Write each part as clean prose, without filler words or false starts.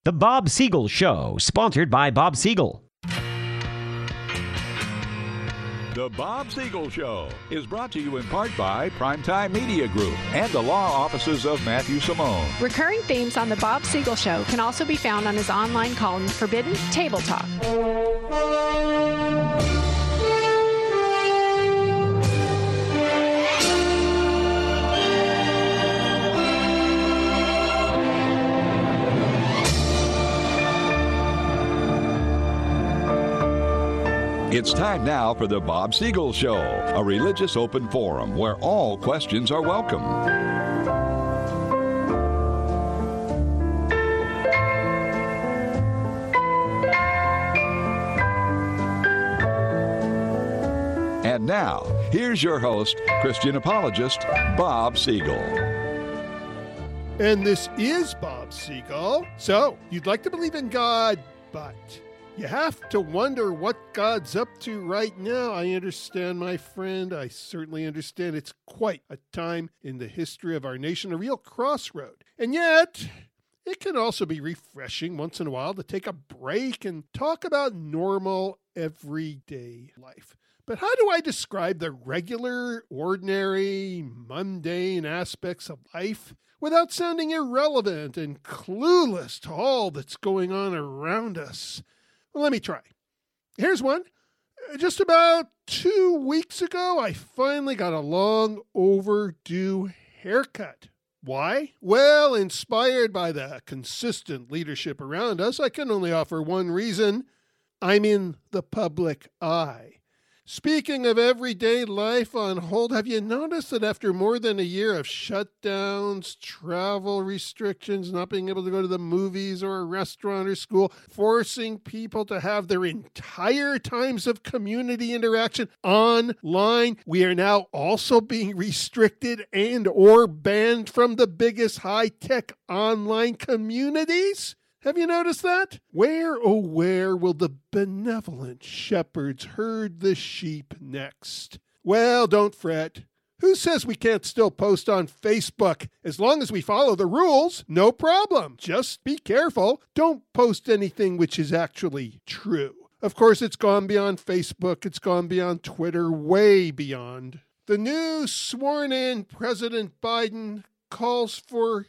The Bob Siegel Show, sponsored by Bob Siegel. The Bob Siegel Show is brought to you in part by Primetime Media Group and the law offices of Matthew Simone. Recurring themes on The Bob Siegel Show can also be found on his online column, Forbidden Table Talk. It's time now for the Bob Siegel Show, a religious open forum where all questions are welcome. And now, here's your host, Christian apologist, Bob Siegel. And this is Bob Siegel. So, you'd like to believe in God, but you have to wonder what God's up to right now. I understand, my friend. I certainly understand. It's quite a time in the history of our nation, a real crossroad. And yet, it can also be refreshing once in a while to take a break and talk about normal, everyday life. But how do I describe the regular, ordinary, mundane aspects of life without sounding irrelevant and clueless to all that's going on around us? Well, let me try. Here's one. Just about 2 weeks ago, I finally got a long overdue haircut. Why? Well, inspired by the consistent leadership around us, I can only offer one reason. I'm in the public eye. Speaking of everyday life on hold, have you noticed that after more than a year of shutdowns, travel restrictions, not being able to go to the movies or a restaurant or school, forcing people to have their entire times of community interaction online, we are now also being restricted and or banned from the biggest high-tech online communities? Have you noticed that? Where, oh where will the benevolent shepherds herd the sheep next? Well, don't fret. Who says we can't still post on Facebook? As long as we follow the rules, no problem. Just be careful. Don't post anything which is actually true. Of course, it's gone beyond Facebook. It's gone beyond Twitter, way beyond. The new sworn-in President Biden calls for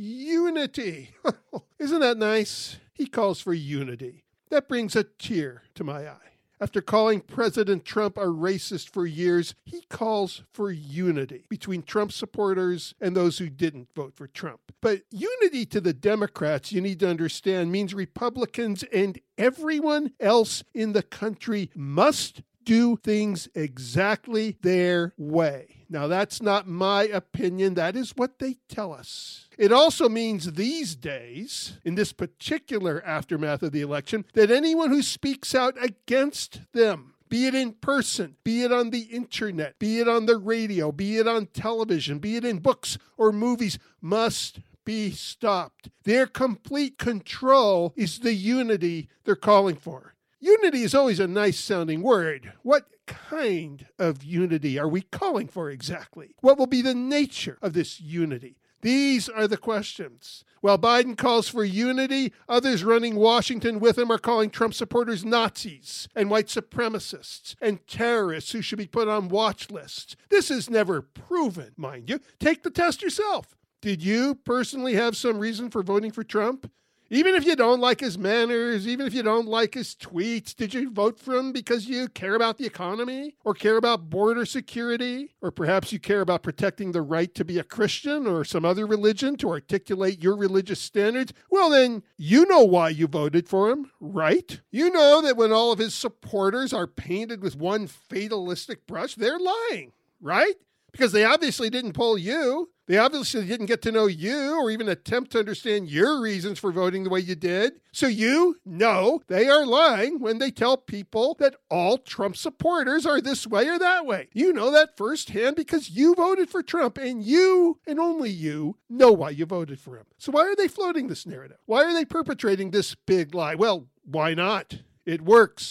unity. Isn't that nice? He calls for unity. That brings a tear to my eye. After calling President Trump a racist for years, he calls for unity between Trump supporters and those who didn't vote for Trump. But unity to the Democrats, you need to understand, means Republicans and everyone else in the country must do things exactly their way. Now, that's not my opinion. That is what they tell us. It also means these days, in this particular aftermath of the election, that anyone who speaks out against them, be it in person, be it on the internet, be it on the radio, be it on television, be it in books or movies, must be stopped. Their complete control is the unity they're calling for. Unity is always a nice-sounding word. What kind of unity are we calling for exactly? What will be the nature of this unity? These are the questions. While Biden calls for unity, others running Washington with him are calling Trump supporters Nazis and white supremacists and terrorists who should be put on watch lists. This is never proven, mind you. Take the test yourself. Did you personally have some reason for voting for Trump? Even if you don't like his manners, even if you don't like his tweets, did you vote for him because you care about the economy or care about border security? Or perhaps you care about protecting the right to be a Christian or some other religion to articulate your religious standards? Well, then you know why you voted for him, right? You know that when all of his supporters are painted with one fatalistic brush, they're lying, right? Because they obviously didn't poll you. They obviously didn't get to know you or even attempt to understand your reasons for voting the way you did. So you know they are lying when they tell people that all Trump supporters are this way or that way. You know that firsthand because you voted for Trump, and you, and only you, know why you voted for him. So why are they floating this narrative? Why are they perpetrating this big lie? Well, why not? It works.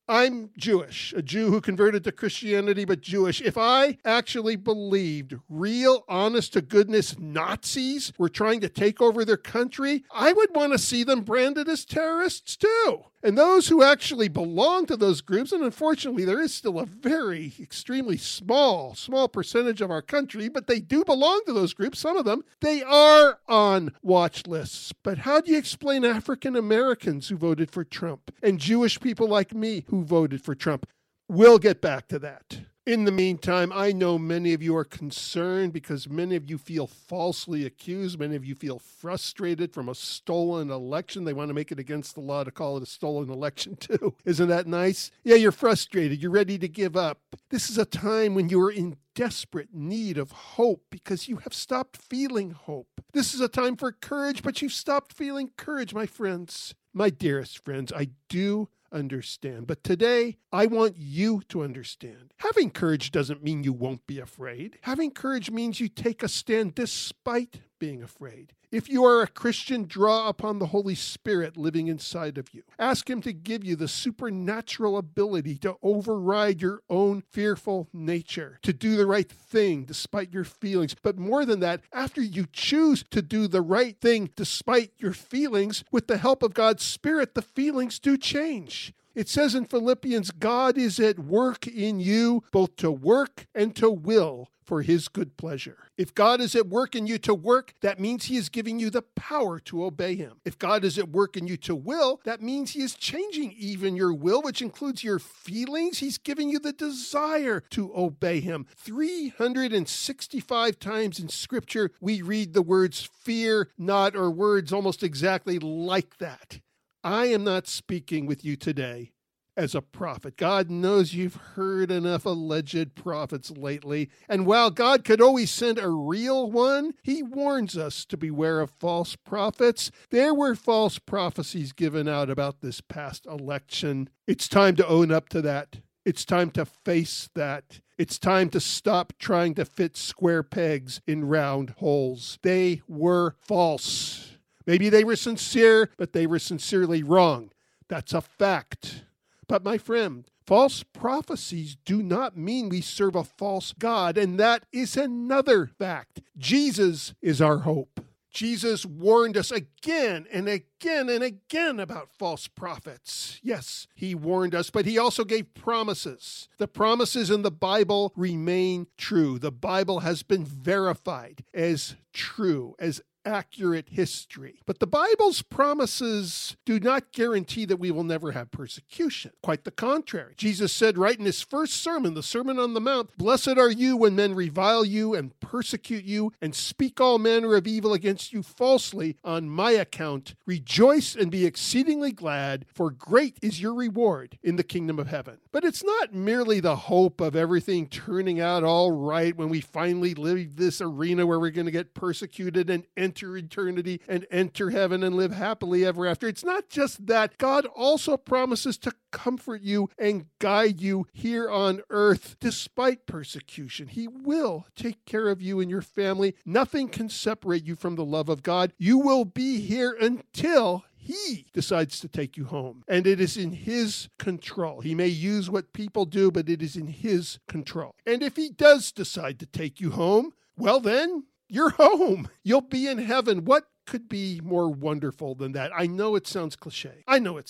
I'm Jewish, a Jew who converted to Christianity, but Jewish. If I actually believed real, honest-to-goodness Nazis were trying to take over their country, I would want to see them branded as terrorists too. And those who actually belong to those groups, and unfortunately there is still a very extremely small percentage of our country, but they do belong to those groups, some of them, they are on watch lists. But how do you explain African Americans who voted for Trump and Jewish people like me who voted for Trump? We'll get back to that. In the meantime, I know many of you are concerned because many of you feel falsely accused. Many of you feel frustrated from a stolen election. They want to make it against the law to call it a stolen election too. Isn't that nice? Yeah, you're frustrated. You're ready to give up. This is a time when you are in desperate need of hope because you have stopped feeling hope. This is a time for courage, but you've stopped feeling courage, my friends. My dearest friends, I do understand. But today, I want you to understand. Having courage doesn't mean you won't be afraid. Having courage means you take a stand despite being afraid. If you are a Christian, draw upon the Holy Spirit living inside of you. Ask Him to give you the supernatural ability to override your own fearful nature, to do the right thing despite your feelings. But more than that, after you choose to do the right thing despite your feelings, with the help of God's Spirit, the feelings do change. It says in Philippians, God is at work in you, both to work and to will for His good pleasure. If God is at work in you to work, that means He is giving you the power to obey Him. If God is at work in you to will, that means He is changing even your will, which includes your feelings. He's giving you the desire to obey Him. 365 times in Scripture, we read the words fear not, or words almost exactly like that. I am not speaking with you today as a prophet. God knows you've heard enough alleged prophets lately. And while God could always send a real one, He warns us to beware of false prophets. There were false prophecies given out about this past election. It's time to own up to that. It's time to face that. It's time to stop trying to fit square pegs in round holes. They were false. Maybe they were sincere, but they were sincerely wrong. That's a fact. But my friend, false prophecies do not mean we serve a false God, and that is another fact. Jesus is our hope. Jesus warned us again and again and again about false prophets. Yes, He warned us, but He also gave promises. The promises in the Bible remain true. The Bible has been verified as true, as accurate history. But the Bible's promises do not guarantee that we will never have persecution. Quite the contrary. Jesus said right in His first sermon, the Sermon on the Mount, "Blessed are you when men revile you and persecute you and speak all manner of evil against you falsely on my account. Rejoice and be exceedingly glad, for great is your reward in the kingdom of heaven." But it's not merely the hope of everything turning out all right when we finally leave this arena where we're going to get persecuted and enter eternity and enter heaven and live happily ever after. It's not just that. God also promises to comfort you and guide you here on earth despite persecution. He will take care of you and your family. Nothing can separate you from the love of God. You will be here until He decides to take you home. And it is in His control. He may use what people do, but it is in His control. And if He does decide to take you home, well then, you're home. You'll be in heaven. What could be more wonderful than that? I know it sounds cliche.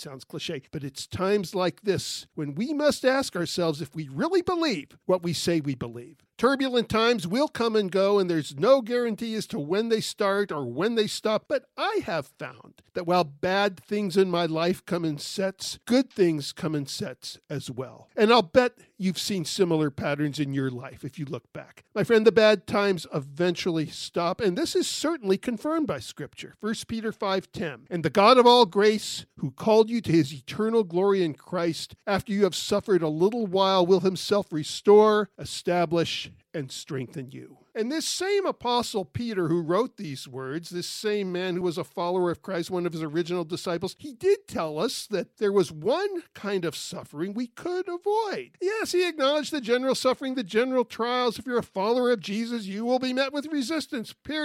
But it's times like this when we must ask ourselves if we really believe what we say we believe. Turbulent times will come and go, and there's no guarantee as to when they start or when they stop. But I have found that while bad things in my life come in sets, good things come in sets as well. And I'll bet you've seen similar patterns in your life if you look back. My friend, the bad times eventually stop, and this is certainly confirmed by Scripture. 1 Peter 5:10, "And the God of all grace, who called you to His eternal glory in Christ, after you have suffered a little while, will Himself restore, establish, and strengthen you." And this same Apostle Peter who wrote these words, this same man who was a follower of Christ, one of His original disciples, he did tell us that there was one kind of suffering we could avoid. Yes, he acknowledged the general suffering, the general trials. If you're a follower of Jesus, you will be met with resistance, period.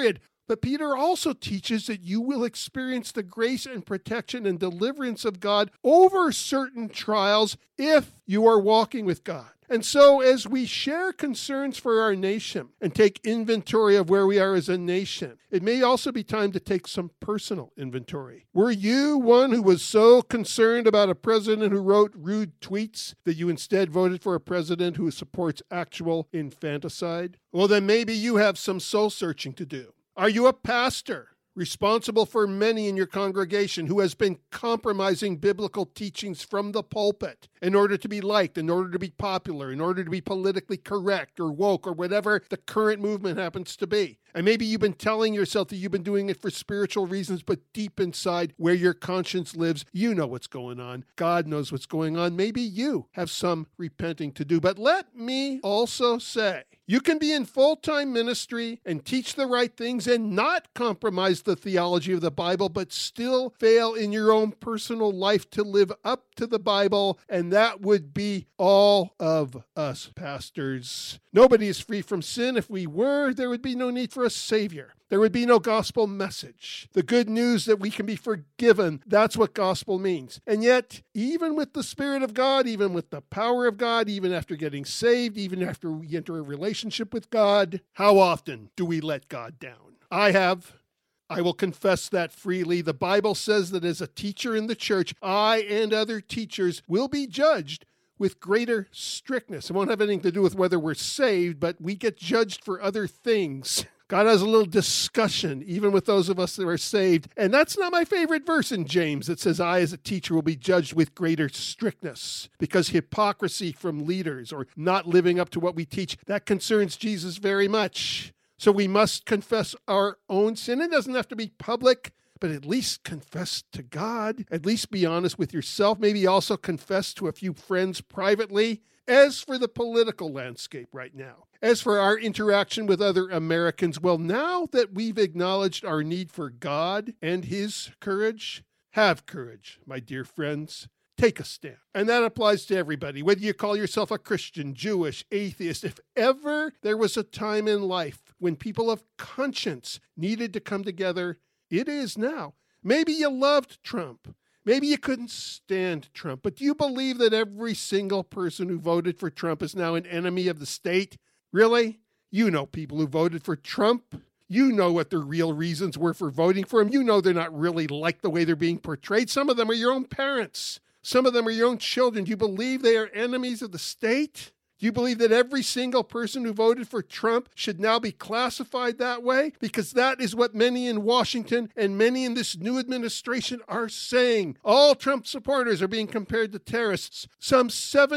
But Peter also teaches that you will experience the grace and protection and deliverance of God over certain trials if you are walking with God. And so as we share concerns for our nation and take inventory of where we are as a nation, it may also be time to take some personal inventory. Were you one who was so concerned about a president who wrote rude tweets that you instead voted for a president who supports actual infanticide? Well, then maybe you have some soul searching to do. Are you a pastor responsible for many in your congregation who has been compromising biblical teachings from the pulpit in order to be liked, in order to be popular, in order to be politically correct or woke or whatever the current movement happens to be? And maybe you've been telling yourself that you've been doing it for spiritual reasons, but deep inside where your conscience lives, you know what's going on. God knows what's going on. Maybe you have some repenting to do. But let me also say, you can be in full-time ministry and teach the right things and not compromise the theology of the Bible, but still fail in your own personal life to live up to the Bible, and that would be all of us pastors. Nobody is free from sin. If we were, there would be no need for a Savior. There would be no gospel message. The good news that we can be forgiven, that's what gospel means. And yet, even with the Spirit of God, even with the power of God, even after getting saved, even after we enter a relationship with God, how often do we let God down? I have. I will confess that freely. The Bible says that as a teacher in the church, I and other teachers will be judged with greater strictness. It won't have anything to do with whether we're saved, but we get judged for other things. God has a little discussion, even with those of us that are saved. And that's not my favorite verse in James that says, I as a teacher will be judged with greater strictness, because hypocrisy from leaders or not living up to what we teach, that concerns Jesus very much. So we must confess our own sin. It doesn't have to be public, but at least confess to God. At least be honest with yourself. Maybe also confess to a few friends privately. As for the political landscape right now, as for our interaction with other Americans, well, now that we've acknowledged our need for God and His courage, have courage, my dear friends. Take a stand. And that applies to everybody, whether you call yourself a Christian, Jewish, atheist. If ever there was a time in life when people of conscience needed to come together, it is now. Maybe you loved Trump. Maybe you couldn't stand Trump, but do you believe that every single person who voted for Trump is now an enemy of the state? Really? You know people who voted for Trump. You know what their real reasons were for voting for him. You know they're not really like the way they're being portrayed. Some of them are your own parents. Some of them are your own children. Do you believe they are enemies of the state? Do you believe that every single person who voted for Trump should now be classified that way? Because that is what many in Washington and many in this new administration are saying. All Trump supporters are being compared to terrorists. Some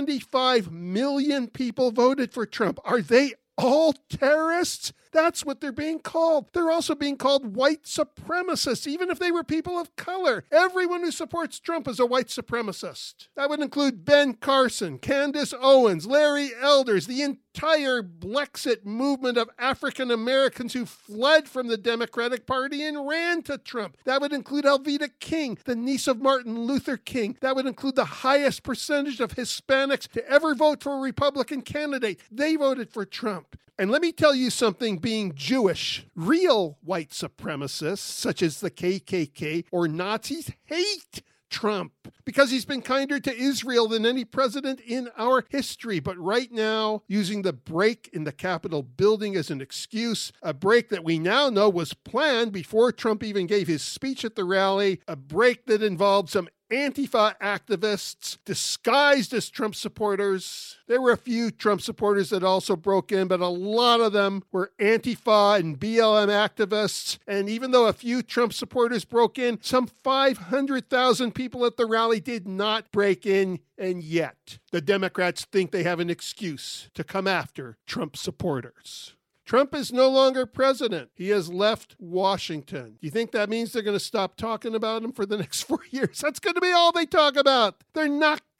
75 million people voted for Trump. Are they all terrorists? That's what they're being called. They're also being called white supremacists, even if they were people of color. Everyone who supports Trump is a white supremacist. That would include Ben Carson, Candace Owens, Larry Elders, the entire Blexit movement of African Americans who fled from the Democratic Party and ran to Trump. That would include Alveda King, the niece of Martin Luther King. That would include the highest percentage of Hispanics to ever vote for a Republican candidate. They voted for Trump. And let me tell you something, being Jewish, real white supremacists, such as the KKK or Nazis, hate Trump because he's been kinder to Israel than any president in our history. But right now, using the break in the Capitol building as an excuse, a break that we now know was planned before Trump even gave his speech at the rally, a break that involved some Antifa activists disguised as Trump supporters. There were a few Trump supporters that also broke in, but a lot of them were Antifa and BLM activists. And even though a few Trump supporters broke in, some 500,000 people at the rally did not break in. And yet, the Democrats think they have an excuse to come after Trump supporters. Trump is no longer president. He has left Washington. Do you think that means they're going to stop talking about him for the next 4 years? That's going to be all they talk about. They're not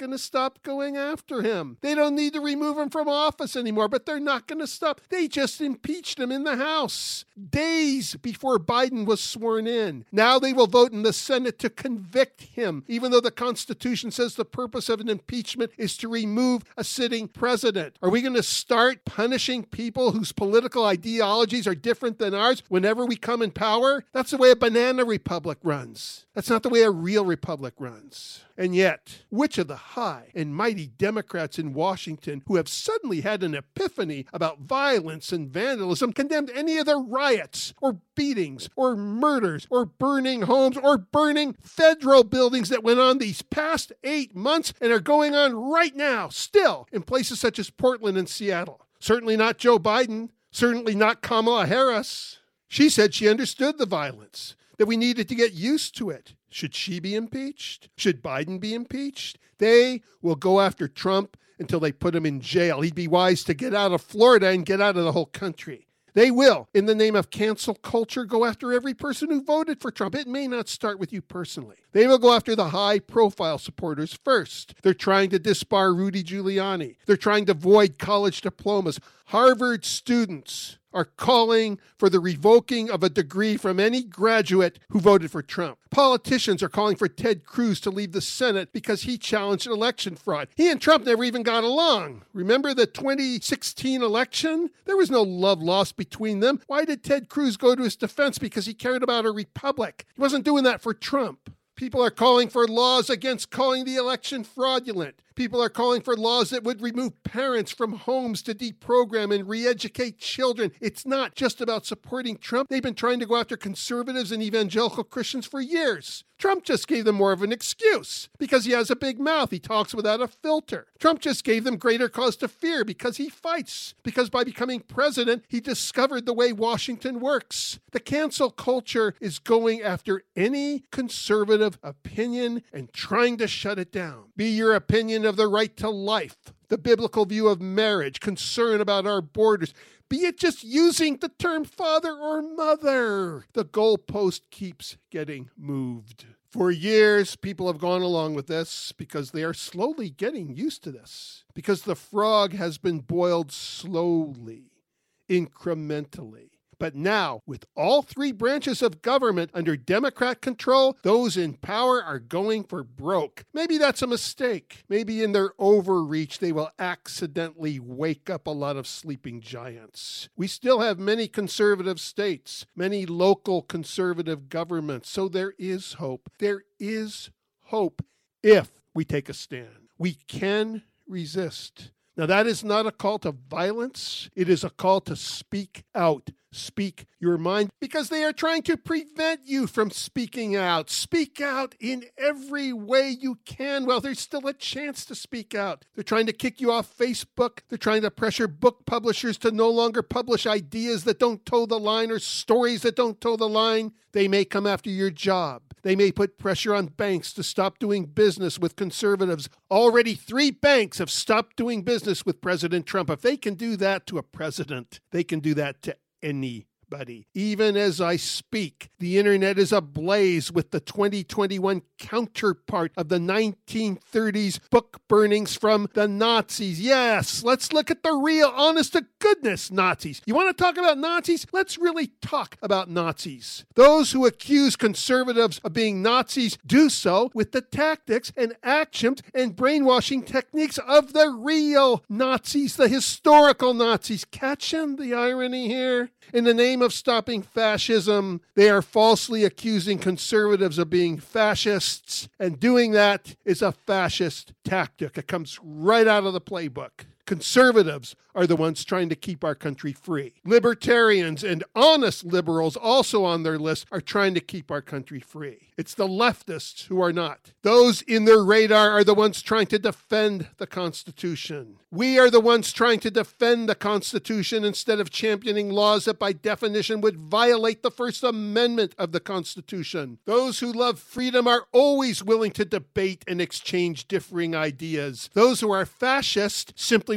going to stop going after him. They don't need to remove him from office anymore, but they're not going to stop. They just impeached him in the House days before Biden was sworn in. Now they will vote in the Senate to convict him, even though the Constitution says the purpose of an impeachment is to remove a sitting president. Are we going to start punishing people whose political ideologies are different than ours whenever we come in power? That's the way a banana republic runs. That's not the way a real republic runs. And yet, which of the high and mighty Democrats in Washington who have suddenly had an epiphany about violence and vandalism condemned any of the riots or beatings or murders or burning homes or burning federal buildings that went on these past 8 months and are going on right now, still, in places such as Portland and Seattle? Certainly not Joe Biden. Certainly not Kamala Harris. She said she understood the violence, that we needed to get used to it. Should she be impeached? Should Biden be impeached? They will go after Trump until they put him in jail. He'd be wise to get out of Florida and get out of the whole country. They will, in the name of cancel culture, go after every person who voted for Trump. It may not start with you personally. They will go after the high-profile supporters first. They're trying to disbar Rudy Giuliani. They're trying to void college diplomas. Harvard students are calling for the revoking of a degree from any graduate who voted for Trump. Politicians are calling for Ted Cruz to leave the Senate because he challenged election fraud. He and Trump never even got along. Remember the 2016 election? There was no love lost between them. Why did Ted Cruz go to his defense? Because he cared about a republic. He wasn't doing that for Trump. People are calling for laws against calling the election fraudulent. People are calling for laws that would remove parents from homes to deprogram and re-educate children. It's not just about supporting Trump. They've been trying to go after conservatives and evangelical Christians for years. Trump just gave them more of an excuse because he has a big mouth. He talks without a filter. Trump just gave them greater cause to fear because he fights. Because by becoming president, he discovered the way Washington works. The cancel culture is going after any conservative opinion and trying to shut it down. Be your opinion of the right to life, the biblical view of marriage, concern about our borders, be it just using the term father or mother. The goalpost keeps getting moved. For years, people have gone along with this because they are slowly getting used to this, because the frog has been boiled slowly, incrementally. But now, with all three branches of government under Democrat control, those in power are going for broke. Maybe that's a mistake. Maybe in their overreach, they will accidentally wake up a lot of sleeping giants. We still have many conservative states, many local conservative governments. So there is hope. There is hope if we take a stand. We can resist. Now, that is not a call to violence. It is a call to speak out. Speak your mind, because they are trying to prevent you from speaking out. Speak out in every way you can while there's still a chance to speak out. They're trying to kick you off Facebook. They're trying to pressure book publishers to no longer publish ideas that don't toe the line or stories that don't toe the line. They may come after your job. They may put pressure on banks to stop doing business with conservatives. Already 3 banks have stopped doing business with President Trump. If they can do that to a president, they can do that to anybody. Even as I speak, the internet is ablaze with the 2021 counterpart of the 1930s book burnings from the Nazis. Yes, let's look at the real, honest-to-goodness Nazis. You want to talk about Nazis? Let's really talk about Nazis. Those who accuse conservatives of being Nazis do so with the tactics and actions and brainwashing techniques of the real Nazis, the historical Nazis. Catching the irony here? In the name of stopping fascism, they are falsely accusing conservatives of being fascists, and doing that is a fascist tactic. It comes right out of the playbook. Conservatives are the ones trying to keep our country free. Libertarians and honest liberals, also on their list, are trying to keep our country free. It's the leftists who are not. Those in their radar are the ones trying to defend the Constitution. We are the ones trying to defend the Constitution instead of championing laws that by definition would violate the First Amendment of the Constitution. Those who love freedom are always willing to debate and exchange differing ideas. Those who are fascist simply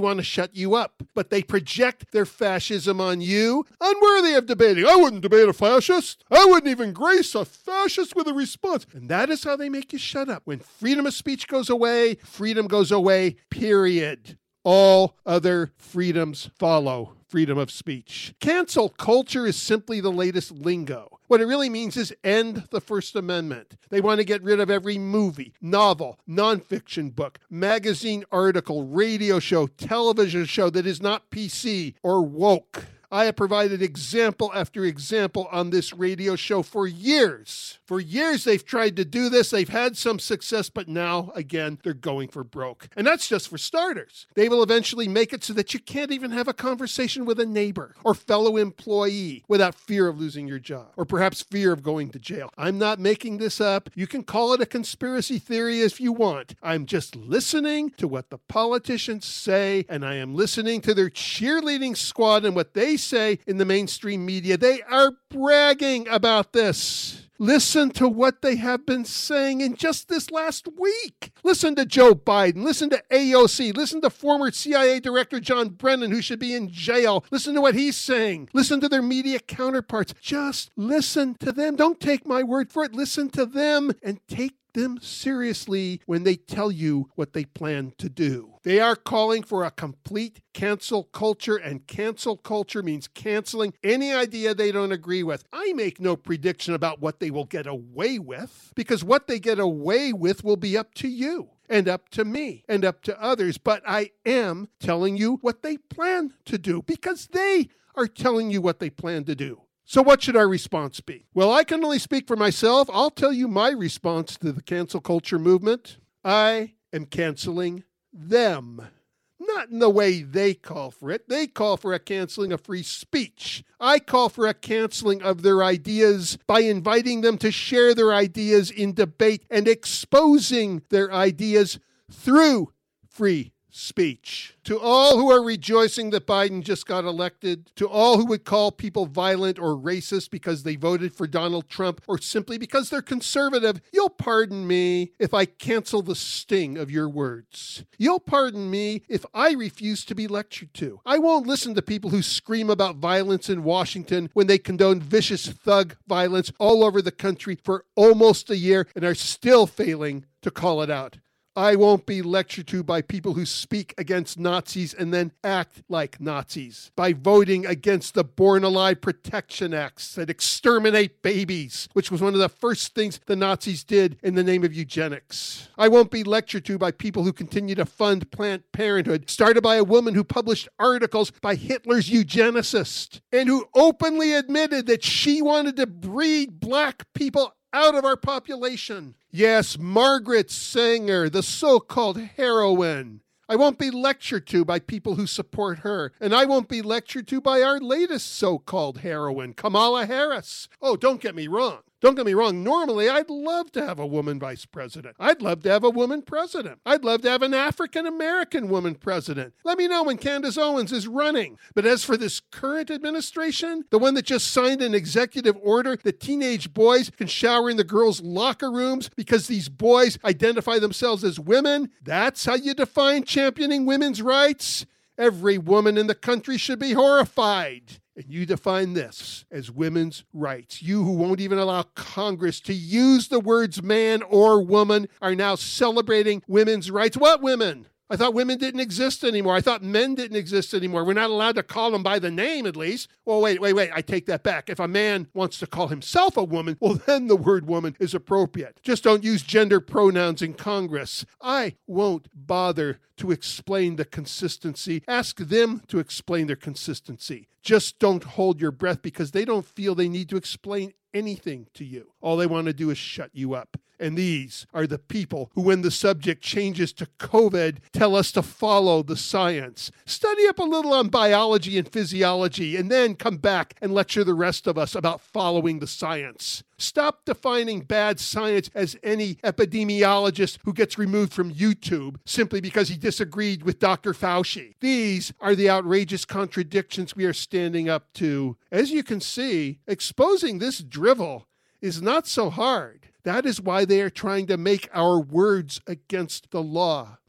want to shut you up, but they project their fascism on you. Unworthy of debating. I wouldn't debate a fascist. I wouldn't even grace a fascist with a response. And that is how they make you shut up. When freedom of speech goes away, freedom goes away, period. All other freedoms follow freedom of speech. Cancel culture is simply the latest lingo. What it really means is end the First Amendment. They want to get rid of every movie, novel, nonfiction book, magazine article, radio show, television show that is not PC or woke. I have provided example after example on this radio show for years. For years, they've tried to do this. They've had some success, but now, again, they're going for broke. And that's just for starters. They will eventually make it so that you can't even have a conversation with a neighbor or fellow employee without fear of losing your job or perhaps fear of going to jail. I'm not making this up. You can call it a conspiracy theory if you want. I'm just listening to what the politicians say, and I am listening to their cheerleading squad and what they say in the mainstream media. They are bragging about this. Listen to what they have been saying in just this last week. Listen to Joe Biden. Listen to AOC. Listen to former CIA Director John Brennan, who should be in jail. Listen to what he's saying. Listen to their media counterparts. Just listen to them. Don't take my word for it. Listen to them and take them seriously when they tell you what they plan to do. They are calling for a complete cancel culture, and cancel culture means canceling any idea they don't agree with. I make no prediction about what they will get away with, because what they get away with will be up to you and up to me and up to others. But I am telling you what they plan to do, because they are telling you what they plan to do. So what should our response be? Well, I can only speak for myself. I'll tell you my response to the cancel culture movement. I am canceling them. Not in the way they call for it. They call for a canceling of free speech. I call for a canceling of their ideas by inviting them to share their ideas in debate and exposing their ideas through free speech. To all who are rejoicing that Biden just got elected, to all who would call people violent or racist because they voted for Donald Trump or simply because they're conservative, you'll pardon me if I cancel the sting of your words. You'll pardon me if I refuse to be lectured to. I won't listen to people who scream about violence in Washington when they condone vicious thug violence all over the country for almost a year and are still failing to call it out. I won't be lectured to by people who speak against Nazis and then act like Nazis, by voting against the Born Alive Protection Acts that exterminate babies, which was one of the first things the Nazis did in the name of eugenics. I won't be lectured to by people who continue to fund Planned Parenthood, started by a woman who published articles by Hitler's eugenicist, and who openly admitted that she wanted to breed black people out of our population. Yes, Margaret Sanger, the so-called heroine. I won't be lectured to by people who support her, and I won't be lectured to by our latest so-called heroine, Kamala Harris. Oh, don't get me wrong. Don't get me wrong. Normally, I'd love to have a woman vice president. I'd love to have a woman president. I'd love to have an African-American woman president. Let me know when Candace Owens is running. But as for this current administration, the one that just signed an executive order that teenage boys can shower in the girls' locker rooms because these boys identify themselves as women, that's how you define championing women's rights? Every woman in the country should be horrified. And you define this as women's rights. You who won't even allow Congress to use the words man or woman are now celebrating women's rights. What women? I thought women didn't exist anymore. I thought men didn't exist anymore. We're not allowed to call them by the name, at least. Well, wait. I take that back. If a man wants to call himself a woman, well, then the word woman is appropriate. Just don't use gender pronouns in Congress. I won't bother to explain the consistency. Ask them to explain their consistency. Just don't hold your breath, because they don't feel they need to explain anything to you. All they want to do is shut you up. And these are the people who, when the subject changes to COVID, tell us to follow the science. Study up a little on biology and physiology, and then come back and lecture the rest of us about following the science. Stop defining bad science as any epidemiologist who gets removed from YouTube simply because he disagreed with Dr. Fauci. These are the outrageous contradictions we are standing up to. As you can see, exposing this drivel is not so hard. That is why they are trying to make our words against the law.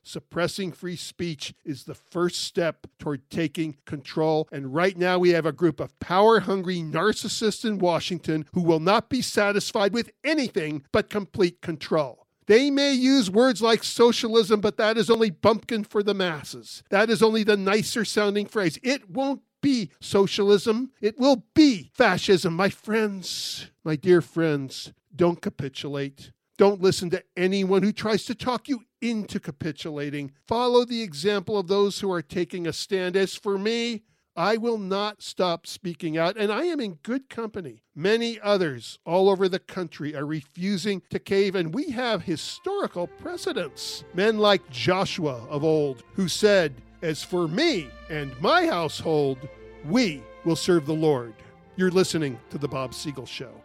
Suppressing free speech is the first step toward taking control. And right now we have a group of power-hungry narcissists in Washington who will not be satisfied with anything but complete control. They may use words like socialism, but that is only bumpkin for the masses. That is only the nicer sounding phrase. It won't be socialism. It will be fascism. My friends, my dear friends, don't capitulate. Don't listen to anyone who tries to talk you into capitulating. Follow the example of those who are taking a stand. As for me, I will not stop speaking out, and I am in good company. Many others all over the country are refusing to cave, and we have historical precedents. Men like Joshua of old, who said, "As for me and my household, we will serve the Lord." You're listening to The Bob Siegel Show.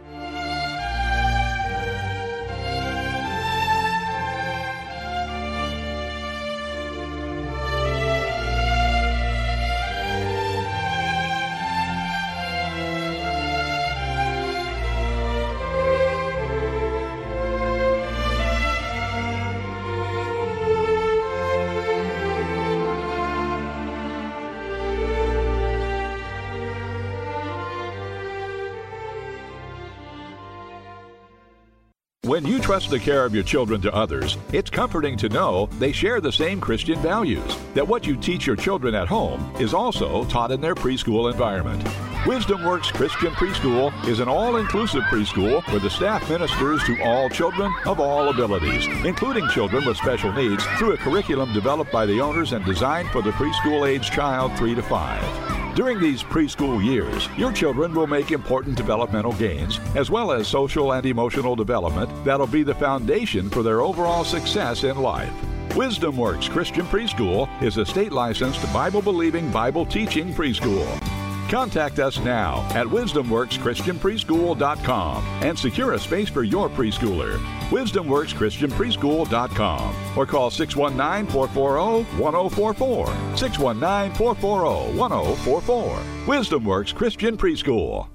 When you trust the care of your children to others, it's comforting to know they share the same Christian values, that what you teach your children at home is also taught in their preschool environment. Wisdom Works Christian Preschool is an all-inclusive preschool where the staff ministers to all children of all abilities, including children with special needs, through a curriculum developed by the owners and designed for the preschool-age child 3 to 5. During these preschool years, your children will make important developmental gains, as well as social and emotional development that'll be the foundation for their overall success in life. Wisdom Works Christian Preschool is a state-licensed, Bible-believing, Bible-teaching preschool. Contact us now at wisdomworkschristianpreschool.com and secure a space for your preschooler. wisdomworkschristianpreschool.com or call 619-440-1044. 619-440-1044. Wisdom Works Christian Preschool.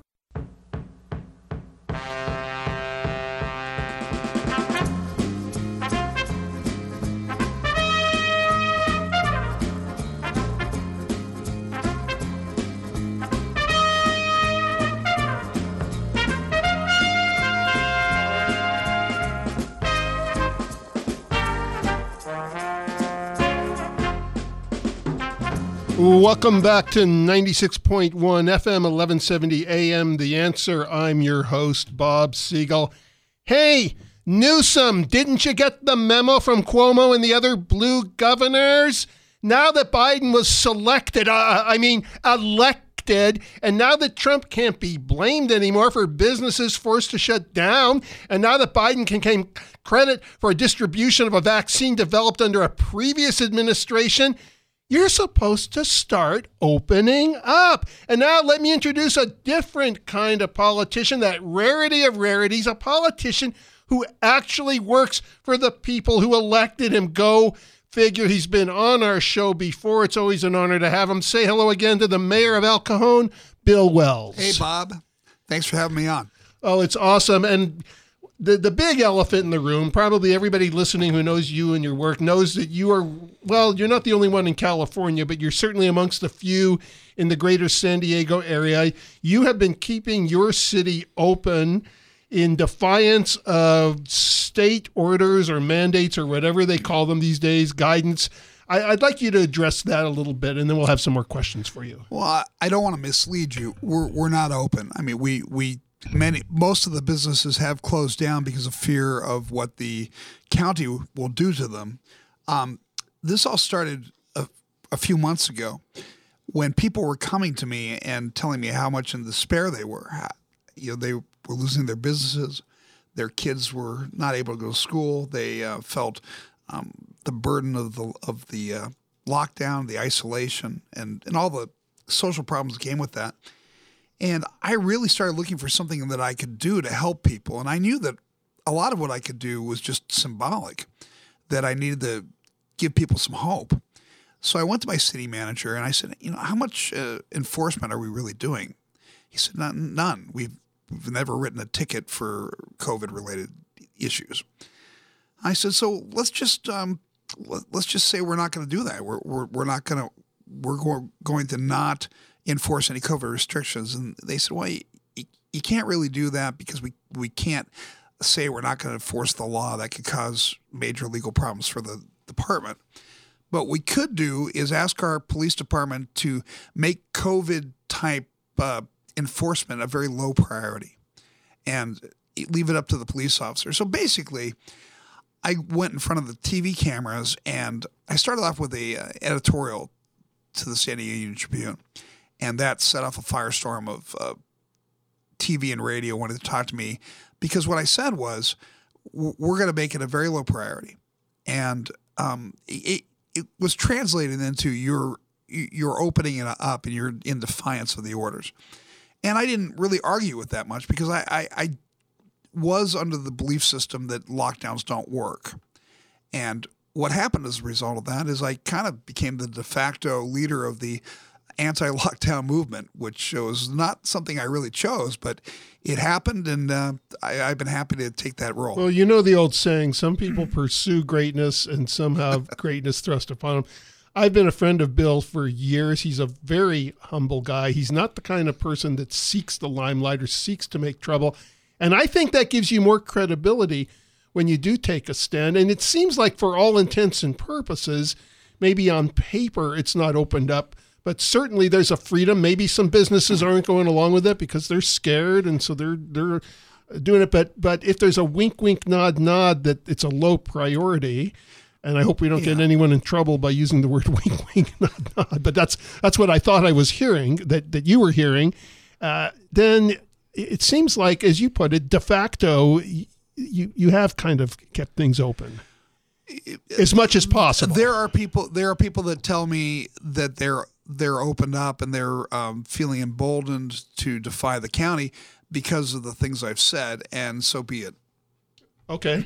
Welcome back to 96.1 FM, 1170 AM. The Answer. I'm your host, Bob Siegel. Hey, Newsom, didn't you get the memo from Cuomo and the other blue governors? Now that Biden was elected, and now that Trump can't be blamed anymore for businesses forced to shut down, and now that Biden can claim credit for a distribution of a vaccine developed under a previous administration, you're supposed to start opening up. And now let me introduce a different kind of politician, that rarity of rarities, a politician who actually works for the people who elected him. Go figure. He's been on our show before. It's always an honor to have him. Say hello again to the mayor of El Cajon, Bill Wells. Hey, Bob. Thanks for having me on. Oh, it's awesome. And the big elephant in the room, probably everybody listening who knows you and your work knows that you are, well, you're not the only one in California, but you're certainly amongst the few in the greater San Diego area. You have been keeping your city open in defiance of state orders or mandates or whatever they call them these days, guidance. I'd like you to address that a little bit, and then we'll have some more questions for you. Well, I don't want to mislead you. We're not open. I mean, most of the businesses have closed down because of fear of what the county will do to them. This all started a few months ago when people were coming to me and telling me how much in despair they were. They were losing their businesses. Their kids were not able to go to school. They felt the burden of the lockdown, the isolation, and all the social problems that came with that. And I really started looking for something that I could do to help people. And I knew that a lot of what I could do was just symbolic, that I needed to give people some hope. So I went to my city manager and I said, how much enforcement are we really doing? He said, none. We've never written a ticket for COVID-related issues. I said, so let's just let's just say we're not going to do that. We're not going to going to not enforce any COVID restrictions. And they said, well, you can't really do that because we can't say we're not going to enforce the law. That could cause major legal problems for the department. But what we could do is ask our police department to make COVID type enforcement a very low priority and leave it up to the police officer. So basically, I went in front of the TV cameras and I started off with a editorial to the San Diego Union Tribune, and that set off a firestorm of TV and radio wanted to talk to me because what I said was, we're going to make it a very low priority. And it was translated into you're opening it up and you're in defiance of the orders. And I didn't really argue with that much because I was under the belief system that lockdowns don't work. And what happened as a result of that is I kind of became the de facto leader of the anti-lockdown movement, which was not something I really chose, but it happened, and I've been happy to take that role. Well, you know the old saying, some people pursue greatness and some have greatness thrust upon them. I've been a friend of Bill for years. He's a very humble guy. He's not the kind of person that seeks the limelight or seeks to make trouble. And I think that gives you more credibility when you do take a stand. And it seems like for all intents and purposes, maybe on paper it's not opened up, but certainly there's a freedom. Maybe some businesses aren't going along with it because they're scared, and so they're doing it. But if there's a wink, wink, nod, nod that it's a low priority, and I hope we don't get anyone in trouble by using the word wink, wink, nod, nod. But that's what I thought I was hearing, that you were hearing. Then it seems like, as you put it, de facto, you have kind of kept things open as much as possible. There are people that tell me that they're opened up and they're feeling emboldened to defy the county because of the things I've said, and so be it. Okay.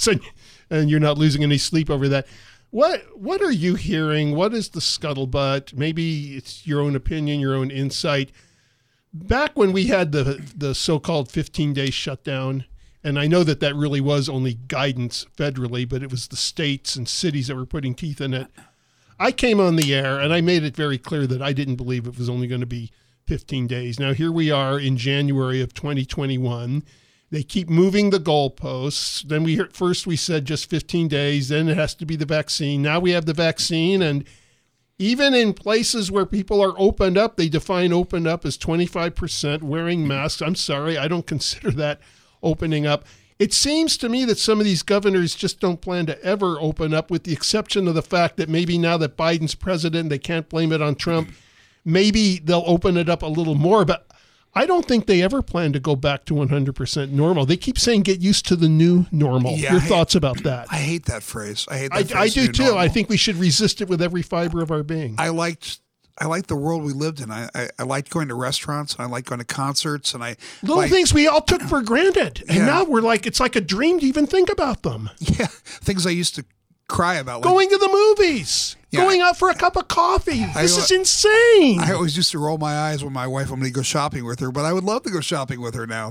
And you're not losing any sleep over that. What are you hearing? What is the scuttlebutt? Maybe it's your own opinion, your own insight. Back when we had the so-called 15-day shutdown, and I know that really was only guidance federally, but it was the states and cities that were putting teeth in it. I came on the air and I made it very clear that I didn't believe it was only going to be 15 days. Now, here we are in January of 2021. They keep moving the goalposts. Then we said just 15 days. Then it has to be the vaccine. Now we have the vaccine. And even in places where people are opened up, they define opened up as 25% wearing masks. I'm sorry, I don't consider that opening up. It seems to me that some of these governors just don't plan to ever open up, with the exception of the fact that maybe now that Biden's president, they can't blame it on Trump. Maybe they'll open it up a little more, but I don't think they ever plan to go back to 100% normal. They keep saying get used to the new normal. Yeah, Your thoughts about that? I hate that phrase. I do too. Normal. I think we should resist it with every fiber of our being. I liked the world we lived in. I liked going to restaurants, and I liked going to concerts, and things we all took for granted. And now we're like, it's like a dream to even think about them. Yeah, things I used to cry about. Going to the movies, going out for a cup of coffee. This is insane. I always used to roll my eyes when my wife wanted me to go shopping with her, but I would love to go shopping with her now.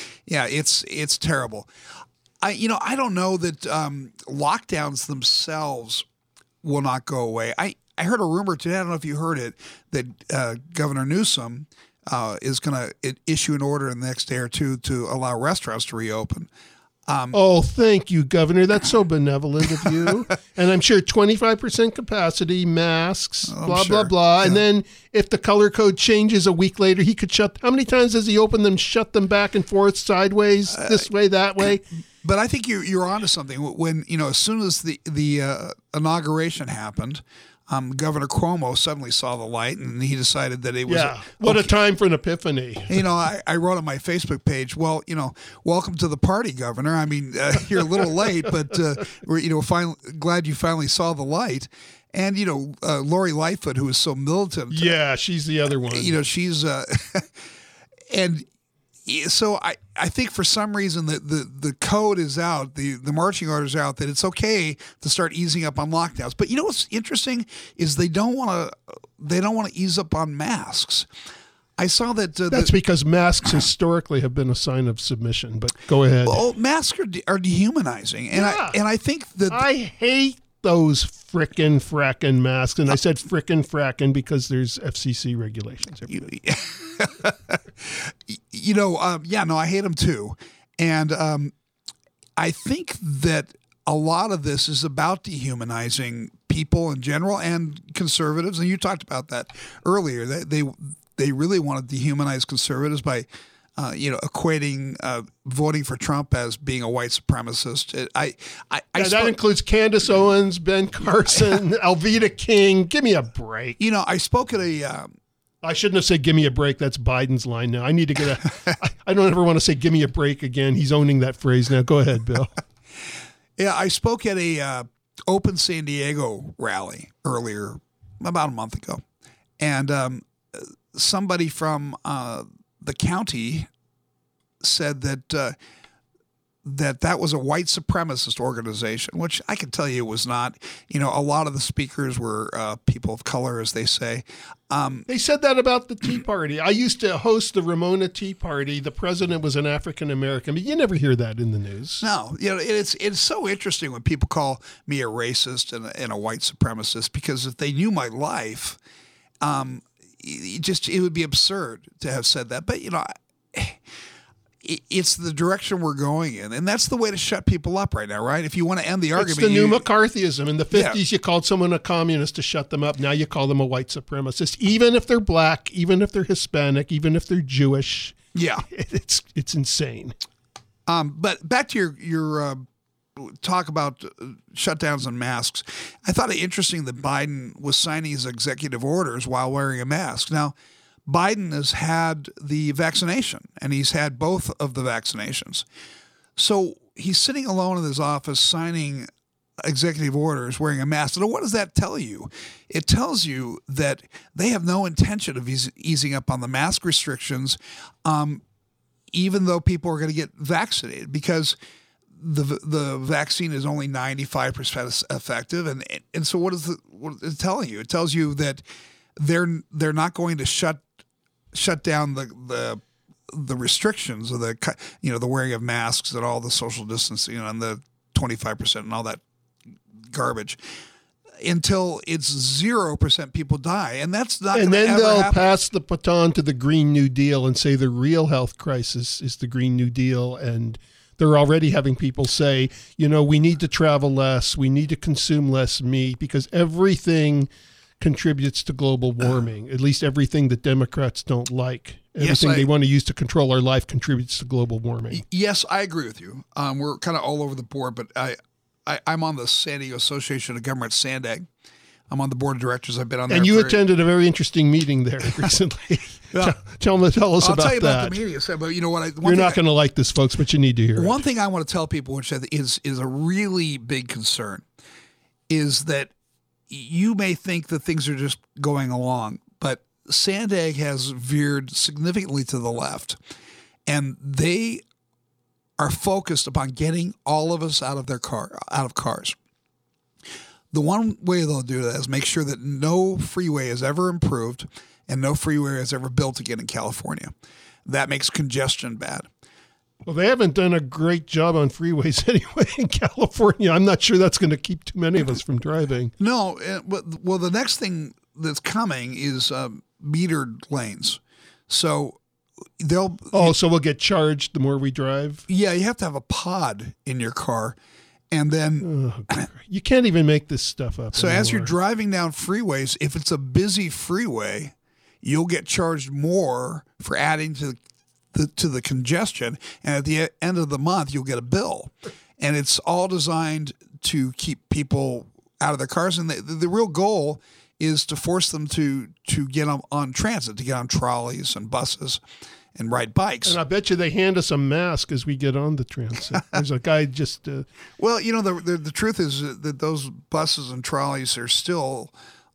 It's terrible. I don't know that lockdowns themselves will not go away. I heard a rumor today, I don't know if you heard it, that Governor Newsom is going to issue an order in the next day or two to allow restaurants to reopen. Thank you, Governor. That's so benevolent of you. And I'm sure 25% capacity, masks, blah, blah. Yeah. And then if the color code changes a week later, he could how many times has he opened them, shut them back and forth, sideways, this way, that way? But I think you're onto something. When, as soon as the inauguration happened, Governor Cuomo suddenly saw the light, and he decided that it was a time for an epiphany. I wrote on my Facebook page, well, welcome to the party, Governor. I mean, you're a little late, but we're glad you finally saw the light. And Lori Lightfoot, who is so militant, she's the other one. She's and so I think for some reason the code is out, the marching orders out, that it's okay to start easing up on lockdowns. But what's interesting is they don't want to ease up on masks. I saw that that's because masks historically have been a sign of submission. But go ahead. Well, masks are dehumanizing, and I think that I hate those frickin' masks. And I said frickin' because there's FCC regulations. I hate them too. And I think that a lot of this is about dehumanizing people in general and conservatives. And you talked about that earlier. They really want to dehumanize conservatives by equating voting for Trump as being a white supremacist. That includes Candace Owens, Ben Carson, Alveda King. Give me a break. I spoke at a... I shouldn't have said give me a break. That's Biden's line now. I need to get I don't ever want to say give me a break again. He's owning that phrase now. Go ahead, Bill. Yeah, I spoke at a Open San Diego rally earlier, about a month ago. And somebody from the county said that that was a white supremacist organization, which I can tell you it was not. A lot of the speakers were people of color, as they say. They said that about the Tea Party. I used to host the Ramona Tea Party. The president was an African American, but you never hear that in the news. No, it's so interesting when people call me a racist and a white supremacist, because if they knew my life, it would be absurd to have said that. But it's the direction we're going in, and that's the way to shut people up right now, right? If you want to end the argument, it's the new McCarthyism. In the 50s, you called someone a communist to shut them up. Now you call them a white supremacist, even if they're black, even if they're Hispanic, even if they're Jewish. Yeah, it's insane. But back to your talk about shutdowns and masks. I thought it interesting that Biden was signing his executive orders while wearing a mask. Now, Biden has had the vaccination, and he's had both of the vaccinations. So he's sitting alone in his office signing executive orders wearing a mask. So what does that tell you? It tells you that they have no intention of easing up on the mask restrictions, even though people are going to get vaccinated, because the vaccine is only 95% effective. And so what is it telling you? It tells you that they're not going to shut down the restrictions of the wearing of masks and all the social distancing and the 25% and all that garbage until it's 0% people die, and that's not. And then they'll happen. Pass the baton to the Green New Deal and say the real health crisis is the Green New Deal, and they're already having people say, we need to travel less, we need to consume less meat, because everything contributes to global warming, at least everything that Democrats don't like. Everything they want to use to control our life contributes to global warming. Yes, I agree with you. We're kind of all over the board, but I'm on the San Diego Association of Government, SANDAG. I'm on the board of directors. I've been on there. And you attended a very interesting meeting there recently. Tell us about that. I'll tell you about the meeting. But you know what? You're not going to like this, folks, but you need to hear it. One thing I want to tell people, which is a really big concern, is that you may think that things are just going along, but SANDAG has veered significantly to the left, and they are focused upon getting all of us out of cars. The one way they'll do that is make sure that no freeway is ever improved and no freeway is ever built again in California. That makes congestion bad. Well, they haven't done a great job on freeways anyway in California. I'm not sure that's going to keep too many of us from driving. No, well, the next thing that's coming is metered lanes. So so we'll get charged the more we drive? Yeah, you have to have a pod in your car. And then you can't even make this stuff up. So as you're driving down freeways, if it's a busy freeway, you'll get charged more for adding to the congestion, and at the end of the month you'll get a bill. And it's all designed to keep people out of their cars, and the real goal is to force them to get on transit, to get on trolleys and buses and ride bikes. And I bet you they hand us a mask as we get on the transit. There's a guy just... Well, the truth is that those buses and trolleys are still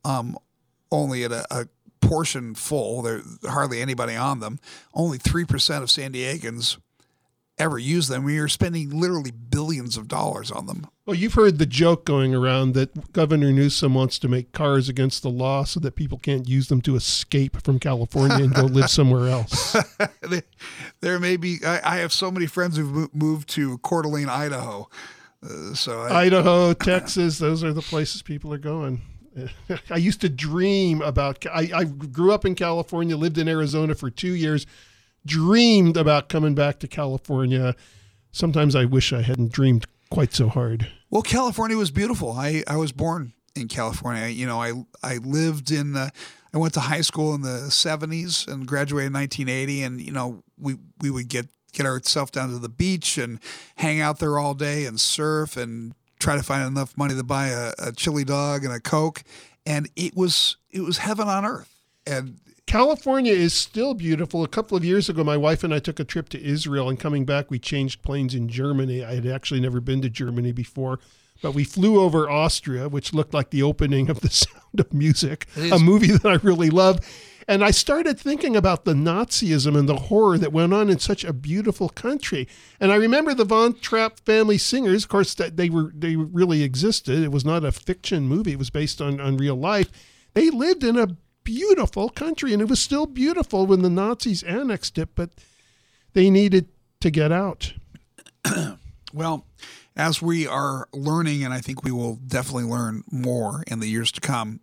only at a portion full. There's hardly anybody on them. Only 3% of San Diegans ever use them. We are spending literally billions of dollars on them. Well, you've heard the joke going around that Governor Newsom wants to make cars against the law so that people can't use them to escape from California and go live somewhere else. There may be. I have so many friends who've moved to Coeur d'Alene, Idaho, Idaho, Texas, those are the places people are going. I used to dream about, I grew up in California, lived in Arizona for 2 years, dreamed about coming back to California. Sometimes I wish I hadn't dreamed quite so hard. Well, California was beautiful. I was born in California. I lived in I went to high school in the 70s and graduated in 1980. And, we would get ourselves down to the beach and hang out there all day and surf and try to find enough money to buy a chili dog and a Coke. And it was heaven on earth. And California is still beautiful. A couple of years ago, my wife and I took a trip to Israel, and coming back, we changed planes in Germany. I had actually never been to Germany before, but we flew over Austria, which looked like the opening of The Sound of Music, a movie that I really love. And I started thinking about the Nazism and the horror that went on in such a beautiful country. And I remember the Von Trapp family singers. Of course, they really existed. It was not a fiction movie. It was based on real life. They lived in a beautiful country, and it was still beautiful when the Nazis annexed it, but they needed to get out. Well, as we are learning, and I think we will definitely learn more in the years to come,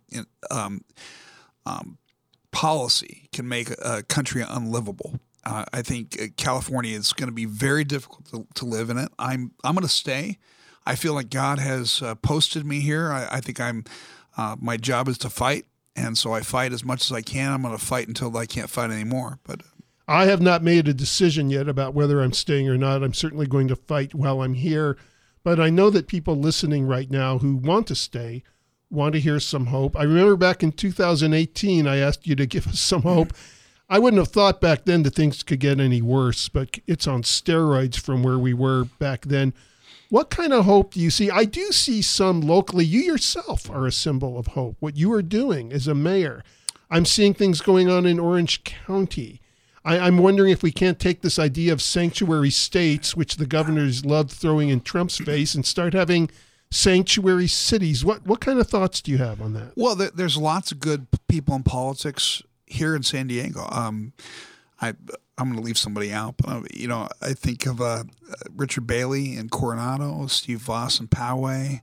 policy can make a country unlivable. I think California is going to be very difficult to live in it. I'm going to stay. I feel like God has posted me here. I think my job is to fight. And so I fight as much as I can. I'm going to fight until I can't fight anymore. But I have not made a decision yet about whether I'm staying or not. I'm certainly going to fight while I'm here. But I know that people listening right now who want to stay want to hear some hope. I remember back in 2018, I asked you to give us some hope. I wouldn't have thought back then that things could get any worse, but it's on steroids from where we were back then. What kind of hope do you see? I do see some locally. You yourself are a symbol of hope. What you are doing as a mayor. I'm seeing things going on in Orange County. I'm wondering if we can't take this idea of sanctuary states, which the governors love throwing in Trump's face, and start having sanctuary cities. What kind of thoughts do you have on that? Well, there's lots of good people in politics here in San Diego. I'm going to leave somebody out, but I think of Richard Bailey in Coronado, Steve Voss in Poway.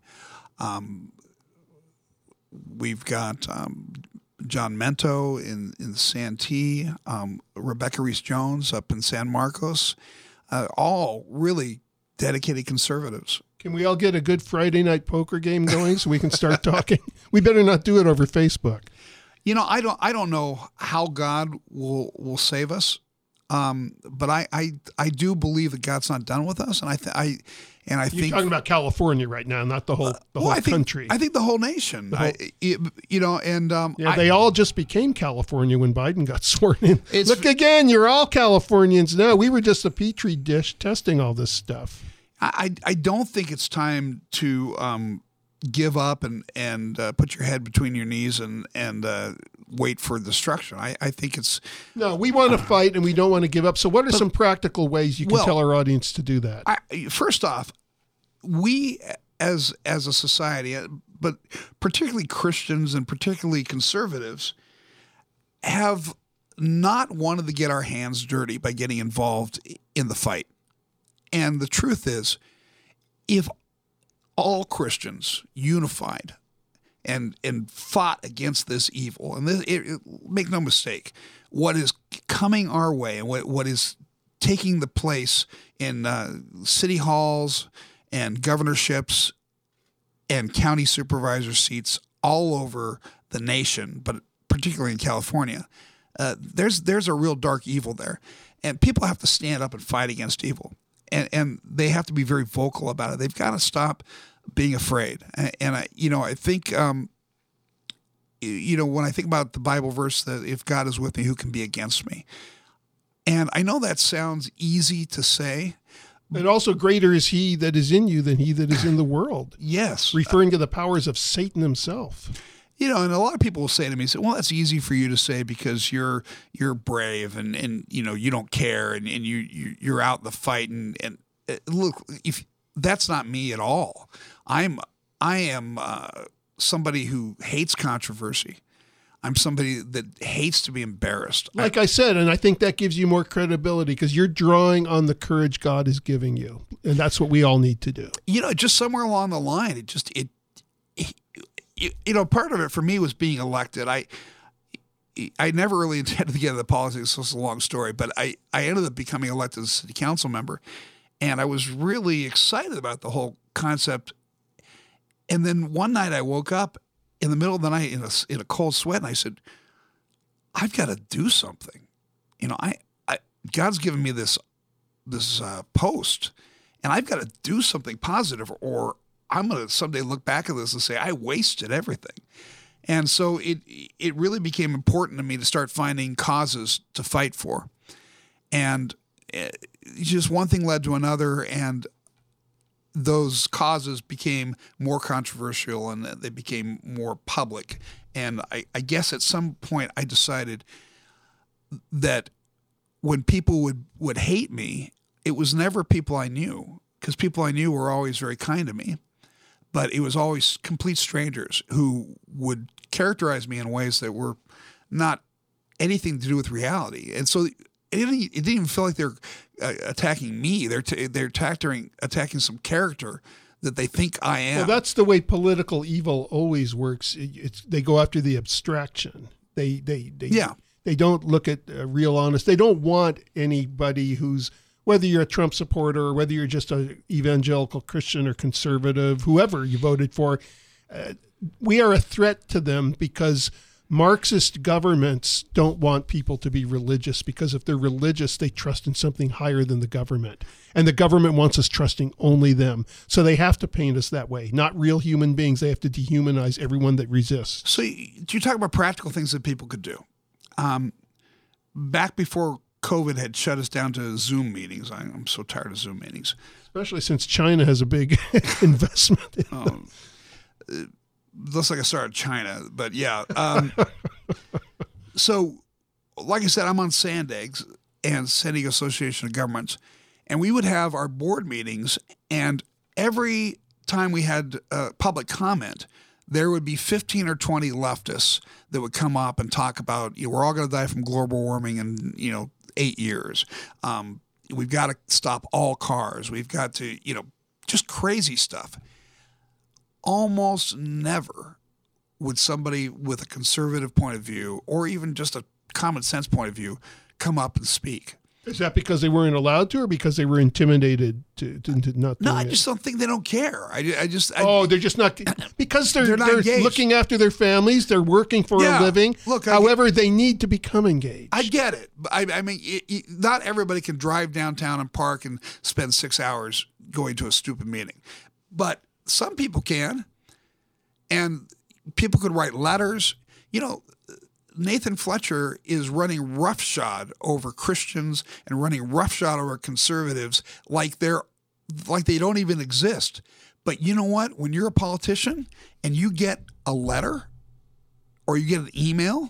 We've got John Mento in Santee, Rebecca Reese Jones up in San Marcos, all really dedicated conservatives. Can we all get a good Friday night poker game going so we can start talking? We better not do it over Facebook. I don't know how God will save us. But I do believe that God's not done with us, and I think you're talking about California right now, not the whole country. I think the whole nation. They all just became California when Biden got sworn in. Look again, you're all Californians now. We were just a petri dish testing all this stuff. I don't think it's time to give up and put your head between your knees and wait for destruction. I think it's... No, we want to fight and we don't want to give up. So what are some practical ways you can tell our audience to do that? First off, we as a society, but particularly Christians and particularly conservatives, have not wanted to get our hands dirty by getting involved in the fight. And the truth is, if all Christians unified and fought against this evil, and make no mistake, what is coming our way and what is taking the place in city halls and governorships and county supervisor seats all over the nation, but particularly in California, there's a real dark evil there, and people have to stand up and fight against evil. And they have to be very vocal about it. They've got to stop being afraid. And I think, when I think about the Bible verse that if God is with me, who can be against me? And I know that sounds easy to say. And also greater is he that is in you than he that is in the world. Yes. Referring to the powers of Satan himself. And a lot of people will say to me, well, that's easy for you to say because you're brave and you don't care and you're out in the fight and look, if that's not me at all. I am somebody who hates controversy. I'm somebody that hates to be embarrassed. Like I said, and I think that gives you more credibility because you're drawing on the courage God is giving you. And that's what we all need to do. Just somewhere along the line, part of it for me was being elected. I never really intended to get into politics. So it's a long story, but I ended up becoming elected as a city council member, and I was really excited about the whole concept. And then one night I woke up in the middle of the night in a cold sweat, and I said, I've got to do something. God's given me this post, and I've got to do something positive, or I'm going to someday look back at this and say I wasted everything. And so it really became important to me to start finding causes to fight for. And just one thing led to another, and those causes became more controversial and they became more public. And I guess at some point I decided that when people would hate me, it was never people I knew, because people I knew were always very kind to me. But it was always complete strangers who would characterize me in ways that were not anything to do with reality. And so it didn't even feel like they're attacking me. They're attacking some character that they think I am. Well, that's the way political evil always works. They go after the abstraction. They don't look at real honest. They don't want anybody who's, whether you're a Trump supporter or whether you're just an evangelical Christian or conservative, whoever you voted for, we are a threat to them because Marxist governments don't want people to be religious, because if they're religious, they trust in something higher than the government. And the government wants us trusting only them. So they have to paint us that way. Not real human beings. They have to dehumanize everyone that resists. So you talk about practical things that people could do. Back before COVID had shut us down to Zoom meetings. I'm so tired of Zoom meetings. Especially since China has a big investment in them. Looks like I started China, but yeah. So, like I said, I'm on SANDEGS and San Diego Association of Governments, and we would have our board meetings, and every time we had public comment, there would be 15 or 20 leftists that would come up and talk about, we're all going to die from global warming in, 8 years. We've got to stop all cars. We've got to, just crazy stuff. Almost never would somebody with a conservative point of view, or even just a common sense point of view, come up and speak. Is that because they weren't allowed to, or because they were intimidated to not? No, I just don't think they don't care. They're just not, because they're engaged. Looking after their families. They're working for a living. Look, however, they need to become engaged. I get it. I mean, not everybody can drive downtown and park and spend 6 hours going to a stupid meeting, but some people can, and people could write letters. Nathan Fletcher is running roughshod over Christians and running roughshod over conservatives like they don't even exist. But you know what? When you're a politician and you get a letter or you get an email,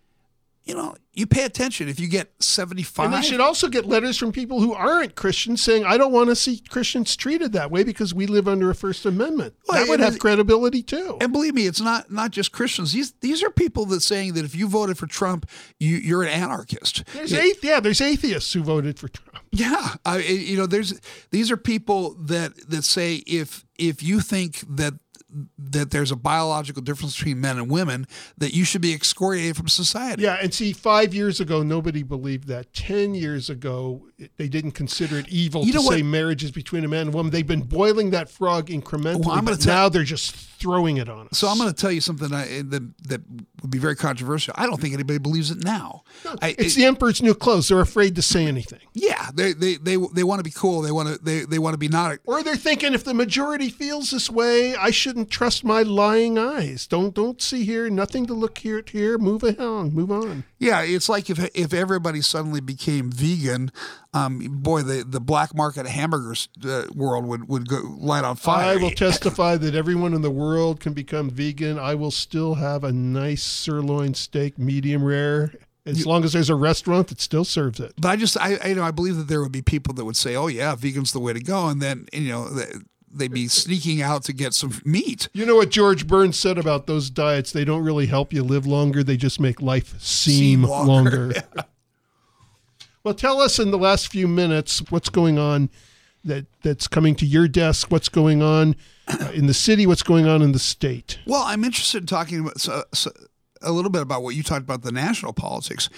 you pay attention. If you get 75. And they should also get letters from people who aren't Christians saying, I don't want to see Christians treated that way because we live under a First Amendment. Well, that would have credibility too. And believe me, it's not just Christians. These are people that saying that if you voted for Trump, you're an anarchist. There's atheists who voted for Trump. Yeah. These are people that say if you think that there's a biological difference between men and women, that you should be excoriated from society. Yeah, and see, 5 years ago, nobody believed that. 10 years ago, they didn't consider it evil to say marriage is between a man and a woman. They've been boiling that frog incrementally, but now they're just throwing it on us. So I'm going to tell you something that would be very controversial. I don't think anybody believes it now. No, it's the emperor's new clothes. They're afraid to say anything. Yeah, they want to be cool. They want to be not. Or they're thinking, if the majority feels this way, I shouldn't trust my lying eyes. Don't see here, nothing to look here. Move on. Yeah, it's like if everybody suddenly became vegan, the black market hamburgers world would go light on fire. I will testify that everyone in the world can become vegan. I will still have a nice sirloin steak, medium rare, as long as there's a restaurant that still serves it. But I believe that there would be people that would say, "Oh yeah, vegan's the way to go," and then they'd be sneaking out to get some meat. You know what George Burns said about those diets? They don't really help you live longer. They just make life seem longer. Yeah. Well, tell us in the last few minutes what's going on that's coming to your desk, what's going on in the city, what's going on in the state. Well, I'm interested in talking about a little bit about what you talked about, the national politics.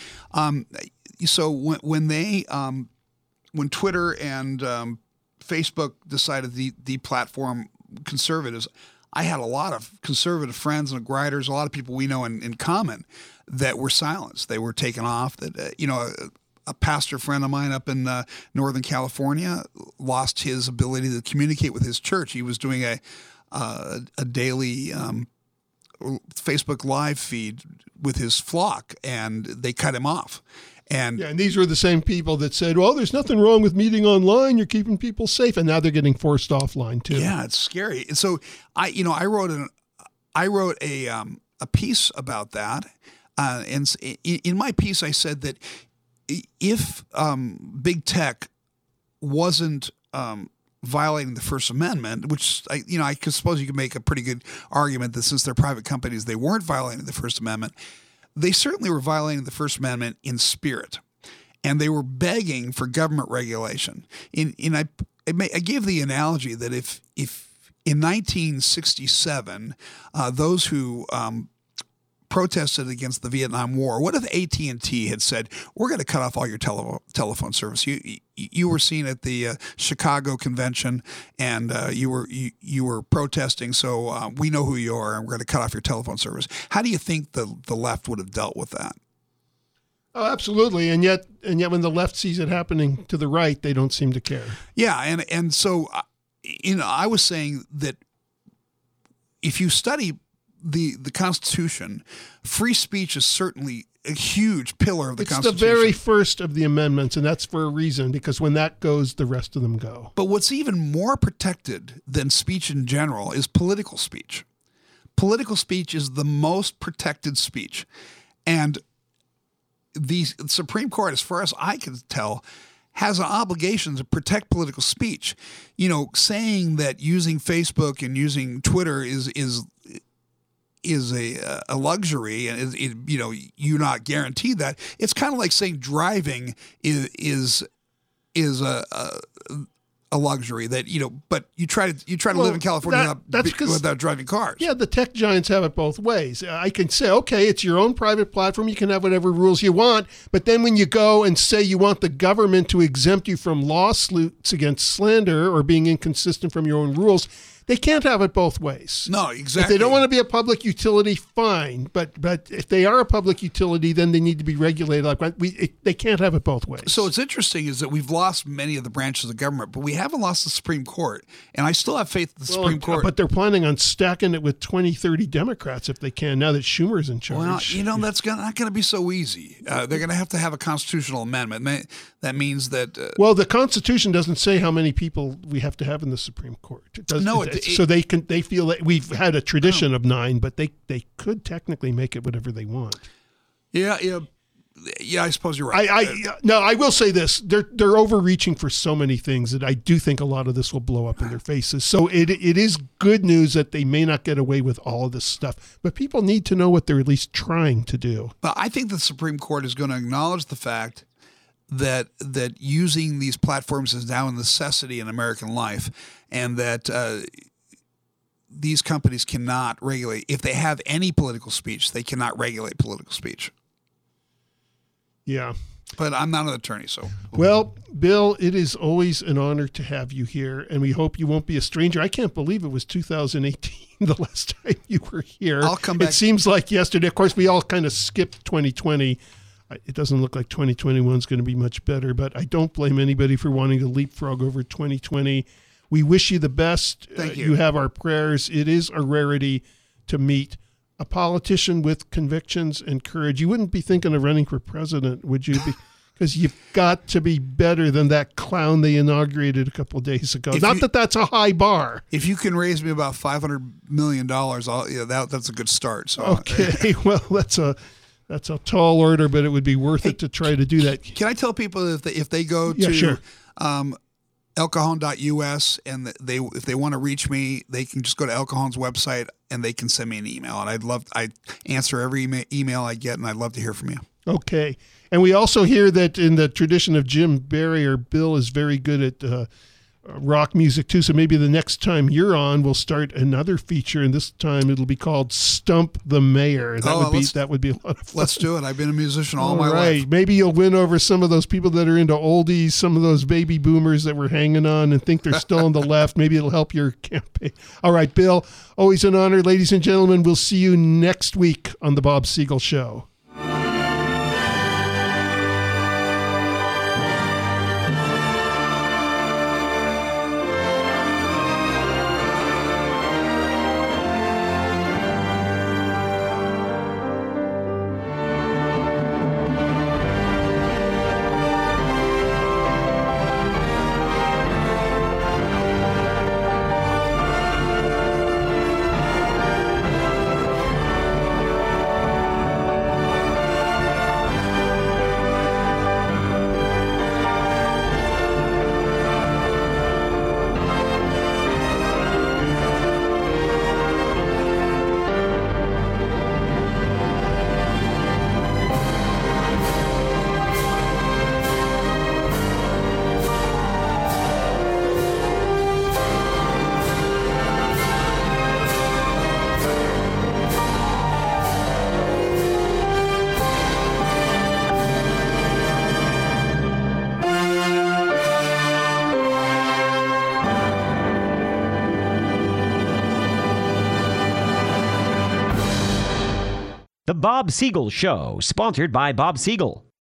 So when Twitter and Facebook decided the deplatform conservatives, I had a lot of conservative friends and writers, a lot of people we know in common that were silenced. They were taken off. That a pastor friend of mine up in Northern California lost his ability to communicate with his church. He was doing a daily Facebook Live feed with his flock, and they cut him off. And these were the same people that said, well, there's nothing wrong with meeting online. You're keeping people safe. And now they're getting forced offline too. Yeah, it's scary. And so I wrote a piece about that. And in my piece, I said that if big tech wasn't violating the First Amendment, which I suppose you could make a pretty good argument that since they're private companies, they weren't violating the First Amendment. They certainly were violating the First Amendment in spirit, and they were begging for government regulation. I gave the analogy that if in 1967 those who protested against the Vietnam War, what if AT&T had said, we're going to cut off all your telephone service? You were seen at the Chicago convention, and you were protesting, so we know who you are, and we're going to cut off your telephone service. How do you think the left would have dealt with that? Oh, absolutely. And yet when the left sees it happening to the right, they don't seem to care. Yeah, and so I was saying that if you study the Constitution, free speech is certainly a huge pillar of the Constitution. It's the very first of the amendments, and that's for a reason, because when that goes, the rest of them go. But what's even more protected than speech in general is political speech. Political speech is the most protected speech. And the Supreme Court, as far as I can tell, has an obligation to protect political speech. Saying that using Facebook and using Twitter is a luxury, and you're not guaranteed that. It's kind of like saying driving is a luxury that but you try to live in California without driving cars. Yeah, the tech giants have it both ways. I can say, okay, it's your own private platform. You can have whatever rules you want, but then when you go and say you want the government to exempt you from lawsuits against slander or being inconsistent from your own rules, they can't have it both ways. No, exactly. If they don't want to be a public utility, fine. But if they are a public utility, then they need to be regulated. They can't have it both ways. So what's interesting is that we've lost many of the branches of government, but we haven't lost the Supreme Court. And I still have faith in the Supreme Court. But they're planning on stacking it with 20, 30 Democrats if they can, now that Schumer's in charge. Well, that's not going to be so easy. They're going to have a constitutional amendment. That means that... the Constitution doesn't say how many people we have to have in the Supreme Court. It doesn't. So they feel that we've had a tradition of 9, but they could technically make it whatever they want. Yeah. I suppose you're right. I will say this: they're overreaching for so many things that I do think a lot of this will blow up in their faces. So it is good news that they may not get away with all of this stuff, but people need to know what they're at least trying to do. But I think the Supreme Court is going to acknowledge the fact that using these platforms is now a necessity in American life, and that these companies cannot regulate. If they have any political speech, they cannot regulate political speech. Yeah. But I'm not an attorney, so. Well, Bill, it is always an honor to have you here, and we hope you won't be a stranger. I can't believe it was 2018 the last time you were here. I'll come back. It seems like yesterday. Of course, we all kind of skipped 2020. It doesn't look like 2021 is going to be much better, but I don't blame anybody for wanting to leapfrog over 2020. We wish you the best. Thank you. You have our prayers. It is a rarity to meet a politician with convictions and courage. You wouldn't be thinking of running for president, would you? Because you've got to be better than that clown they inaugurated a couple of days ago. That's a high bar. If you can raise me about $500 million, that's a good start. So. Okay, well, that's a tall order, but it would be worth it to try to do that. Can I tell people if they go to sure. elcajon.us, and if they want to reach me, they can just go to El Cajon's website and they can send me an email. And I answer every email I get, and I'd love to hear from you. Okay. And we also hear that in the tradition of Jim Barry, or Bill is very good at rock music too. So maybe the next time you're on, we'll start another feature, and this time it'll be called Stump the Mayor. That would be a lot of fun. Let's do it. I've been a musician all my life. Maybe you'll win over some of those people that are into oldies, some of those baby boomers that we're hanging on and think they're still on the left. Maybe it'll help your campaign. All right, Bill, always an honor. Ladies and gentlemen, we'll see you next week on The Bob Siegel Show. The Bob Siegel Show, sponsored by Bob Siegel.